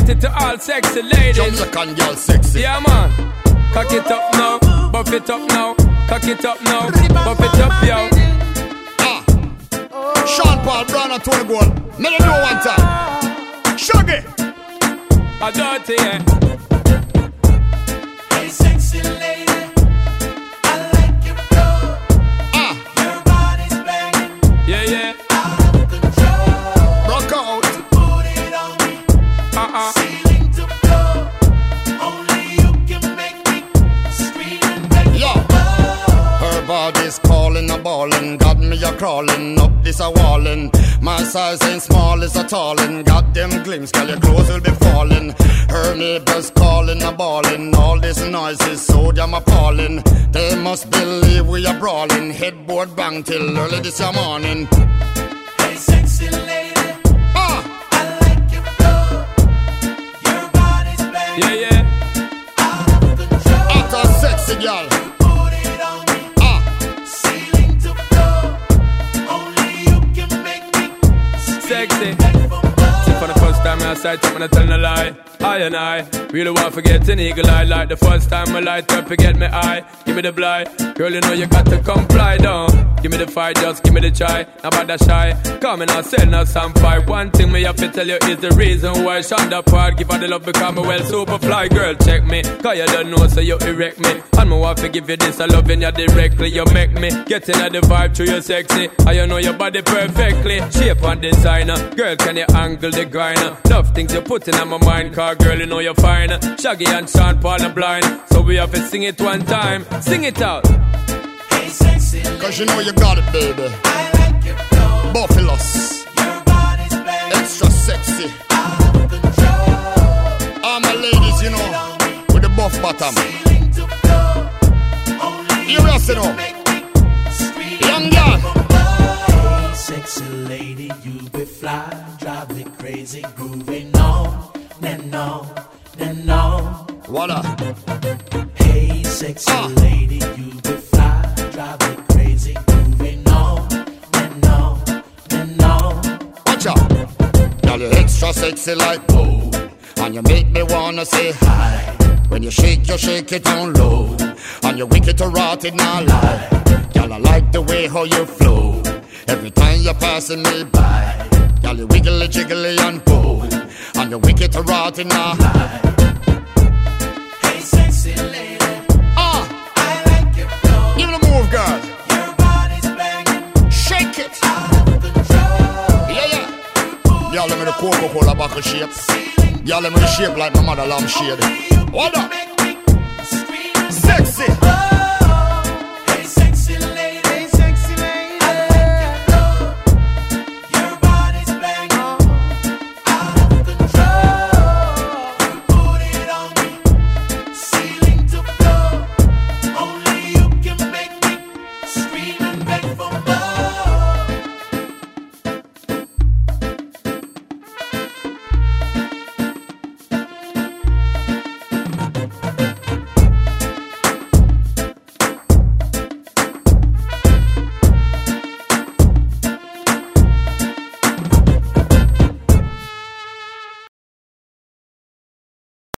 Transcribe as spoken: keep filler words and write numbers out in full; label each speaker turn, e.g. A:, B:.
A: dedicated to all sexy ladies.
B: Jamaican girl sexy.
A: Yeah, man. Cock it up now, buff it up now. Cock it up now, buff it up, yo.
B: Ah. Sean Paul, Brown and Tony Gold. Let me know one time. Shaggy.
A: I dirty, yeah.
C: Hey, sexy lady. I like your flow.
B: Ah.
C: Your body's banging.
A: Yeah, yeah.
C: Out of control.
B: Rock out.
C: Put it on me.
A: Uh-uh.
C: Ceiling to floor. Only you can make me scream and beg.
B: Yo. Her body's calling, a ballin'. Got me a crawling up this a wallin'. My size ain't small, it's a tallin'. Got them glimpse, girl, your clothes will be falling. Her neighbors calling, a ballin'. All this noise is so damn appalling. They must believe we are brawling. Headboard bang till early this morning.
C: Hey, sexy lady.
B: Ah.
C: I like your flow. Your body's banging.
A: Yeah, yeah.
C: Out of control.
B: After sexy girl.
C: Put it on me.
B: Ah.
C: Ceiling to floor. Only you can make me
A: Sexy.
C: beg for more.
A: See, for the first time I sight up and I tell no lie. I and I really want to get an eagle eye. Like the first time I light up, you get me eye. Give me the blind. Girl, you know you got to comply down. Give me the fight, just give me the try. Now about that shy. Come and I'll send us some fight. One thing me have to tell you is the reason why Shonda Park give her the love because me well super fly. Girl, check me. Cause you don't know so you erect me. And me want to give you this, I love you directly. You make me get in the vibe through your sexy. And you know your body perfectly. Shape and designer. Girl, can you angle the grinder? Love things you put in my mind. Cause girl, you know you're fine. Shaggy and Sean Paul are blind. So we have to sing it one time. Sing it out.
C: Hey, sexy lady.
B: Cause you know you got it, baby.
C: I like your flow.
B: Buffaloes.
C: Your body's banging.
B: Extra sexy.
C: Out of control.
B: All my ladies, you know, with the buff bottom.
C: Ceiling to floor. Only
B: You rest it
C: can
B: up.
C: make me scream
B: Young
C: and
B: girl.
C: beg for more. Hey, sexy lady, you be fly, drive me crazy, grooving on and on and on.
B: Voila.
C: Hey, sexy
B: Ah.
C: lady, you be fly, drive me crazy, grooving on and on and on.
B: Watch out. Girl, you're extra sexy like whoa. And you make me wanna say hi. When you shake, you shake it down low. And you wicked to rot it, not lie. Girl, I like the way how you flow. Every time you're passing me by. Girl, you wiggly, jiggly and pull. And you wicked to rot it, not lie.
C: Hey, sexy lady,
B: Ah,
C: I like your flow.
B: give it a move, girl.
C: Your body's banging,
B: Shake it.
C: out of control.
B: Yeah, yeah. Y'all let me the Coca-Cola bottle shape. Y'all let me the shape like my mother lamb shade. Hold up.